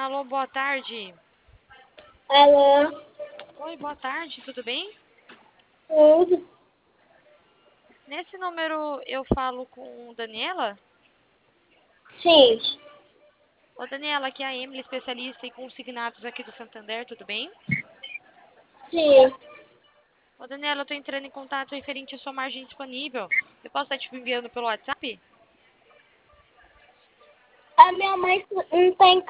Alô, boa tarde. Alô, Oi, boa tarde, tudo bem? tudo? Nesse número eu falo com Daniela? Sim, Ô, Daniela, aqui é a Emily, especialista em consignados aqui do Santander, tudo bem? sim. Ô, Daniela, eu tô entrando em contato referente à sua margem disponível. Eu posso estar te enviando pelo WhatsApp? A minha mãe não tem